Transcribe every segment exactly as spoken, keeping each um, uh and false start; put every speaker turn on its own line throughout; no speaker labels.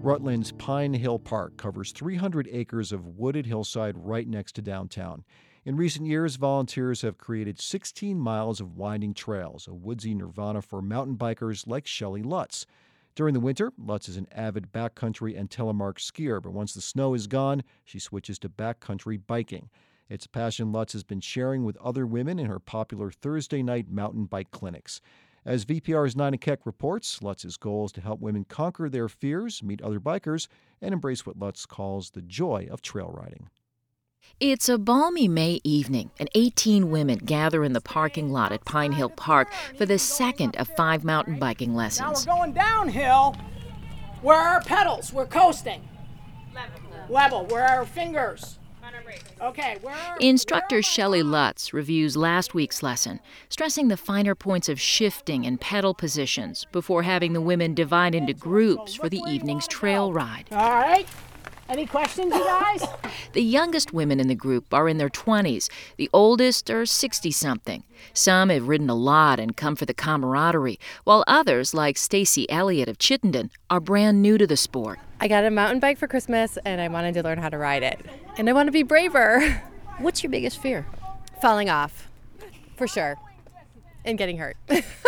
Rutland's Pine Hill Park covers three hundred acres of wooded hillside right next to downtown. In recent years, volunteers have created sixteen miles of winding trails, a woodsy nirvana for mountain bikers like Shelley Lutz. During the winter, Lutz is an avid backcountry and telemark skier, but once the snow is gone, she switches to backcountry biking. It's a passion Lutz has been sharing with other women in her popular Thursday night mountain bike clinics. As V P R's Nina Keck reports, Lutz's goal is to help women conquer their fears, meet other bikers, and embrace what Lutz calls the joy of trail riding.
It's a balmy May evening, and eighteen women gather in the parking lot at Pine Hill Park for the second of five mountain biking lessons.
Now we're going downhill. Where are our pedals? We're coasting. Level. Level. Where are our fingers? Okay, where are,
Instructor
where
Shelley Lutz reviews last week's lesson, stressing the finer points of shifting and pedal positions before having the women divide into groups for the evening's trail ride.
All right. Any questions, you guys?
The youngest women in the group are in their twenties. The oldest are sixty-something. Some have ridden a lot and come for the camaraderie, while others, like Stacy Elliott of Chittenden, are brand new to the sport.
I got a mountain bike for Christmas, and I wanted to learn how to ride it. And I want to be braver.
What's your biggest fear?
Falling off, for sure, and getting hurt.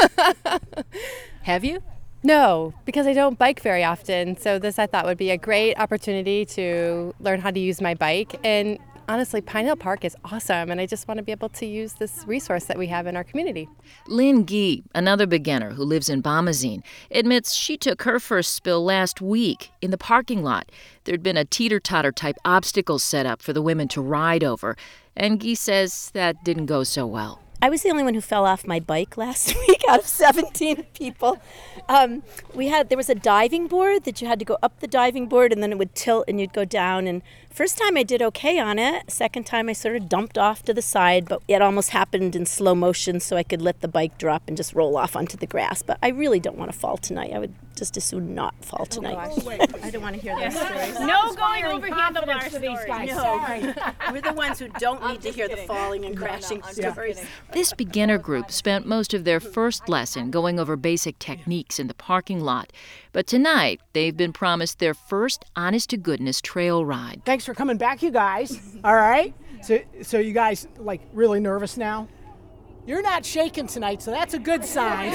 Have you?
No, because I don't bike very often, so this I thought would be a great opportunity to learn how to use my bike. And honestly, Pine Hill Park is awesome, and I just want to be able to use this resource that we have in our community.
Lynn Gee, another beginner who lives in Bombazine, admits she took her first spill last week in the parking lot. There'd been a teeter-totter type obstacle set up for the women to ride over, and Gee says that didn't go so well.
I was the only one who fell off my bike last week out of seventeen people. Um, we had there was a diving board that you had to go up the diving board and then it would tilt and you'd go down. And first time I did okay on it. Second time I sort of dumped off to the side, but it almost happened in slow motion so I could let the bike drop and just roll off onto the grass. But I really don't want to fall tonight. I would just as soon not fall tonight.
Oh,
I don't want to hear those stories.
No going over handlebar for these guys.
No, right. We're the ones who don't need to hear the falling and crashing stories.
This beginner group spent most of their first lesson going over basic techniques in the parking lot. But tonight, they've been promised their first honest-to-goodness trail ride.
Thanks for coming back, you guys. All right. So, so you guys, like, really nervous now? You're not shaking tonight, so that's a good sign.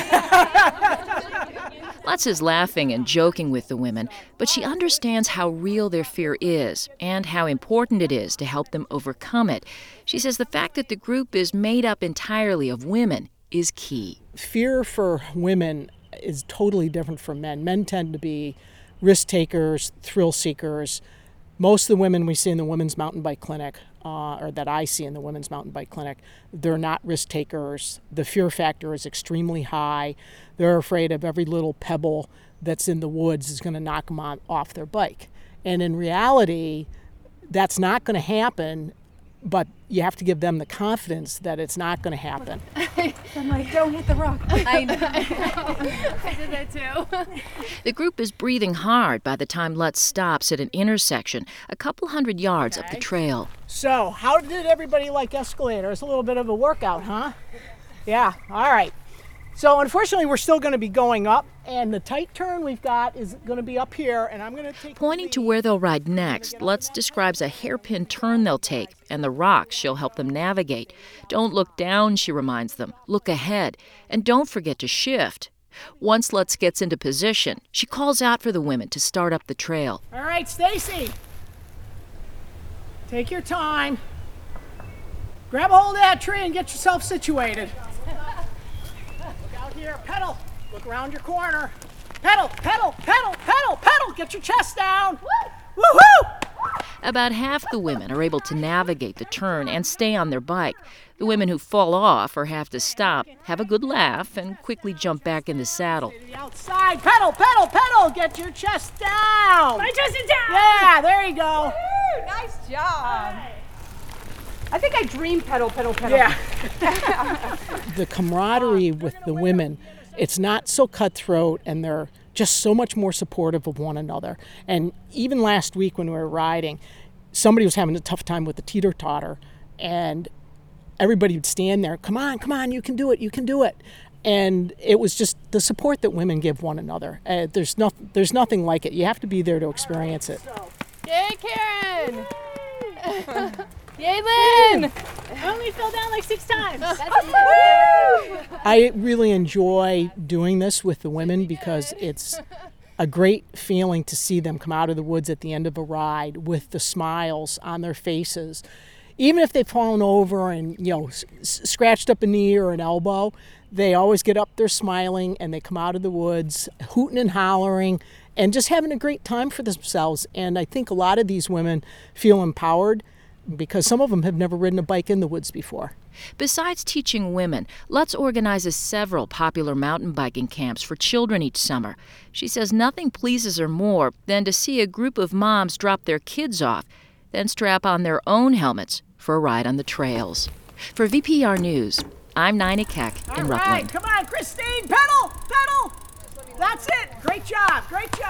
Lutz is laughing and joking with the women, but she understands how real their fear is and how important it is to help them overcome it. She says the fact that the group is made up entirely of women is key.
Fear for women is totally different from men. Men tend to be risk takers, thrill seekers. Most of the women we see in the Women's Mountain Bike Clinic, uh, or that I see in the Women's Mountain Bike Clinic, they're not risk takers. The fear factor is extremely high. They're afraid of every little pebble that's in the woods is going to knock them on, off their bike. And in reality, that's not going to happen, but you have to give them the confidence that it's not going to happen.
I'm like, don't hit the rock. I know. I did that too.
The group is breathing hard by the time Lutz stops at an intersection a couple hundred yards
Okay.
up the trail.
So, how did everybody like escalators? A little bit of a workout, huh? Yeah, all right. So, unfortunately, we're still going to be going up, and the tight turn we've got is going to be up here, and I'm going to take...
Pointing to where they'll ride next, Lutz describes a hairpin turn they'll take and the rocks she'll help them navigate. Don't look down, she reminds them. Look ahead. And don't forget to shift. Once Lutz gets into position, she calls out for the women to start up the trail.
All right, Stacy. Take your time. Grab a hold of that tree and get yourself situated. Look out here. Pedal. Look around your corner. Pedal, pedal, pedal, pedal, pedal. Get your chest down. Woo! Woohoo!
About half the women are able to navigate the turn and stay on their bike. The women who fall off or have to stop have a good laugh and quickly jump back in the saddle.
To the outside. Pedal, pedal, pedal. Get your chest down.
My chest is down.
Yeah, there you go.
Woo, nice job. I think I dream pedal, pedal, pedal.
Yeah. The camaraderie with the women, it's not so cutthroat, and they're just so much more supportive of one another. And even last week when we were riding, somebody was having a tough time with the teeter-totter, and everybody would stand there, come on, come on, you can do it, you can do it. And it was just the support that women give one another. Uh, there's, no, there's nothing like it. You have to be there to experience it.
Yay, Karen! Yay, Lynn!
I only fell down like six times.
I really enjoy doing this with the women because it's a great feeling to see them come out of the woods at the end of a ride with the smiles on their faces. Even if they've fallen over and, you know, s- scratched up a knee or an elbow, they always get up there smiling and they come out of the woods hooting and hollering and just having a great time for themselves. And I think a lot of these women feel empowered because some of them have never ridden a bike in the woods before.
Besides teaching women, Lutz organizes several popular mountain biking camps for children each summer. She says nothing pleases her more than to see a group of moms drop their kids off, then strap on their own helmets for a ride on the trails. For V P R News, I'm Nina Keck in
All
Rutland.
right, come on, Christine, pedal, pedal. That's it. Great job, great job.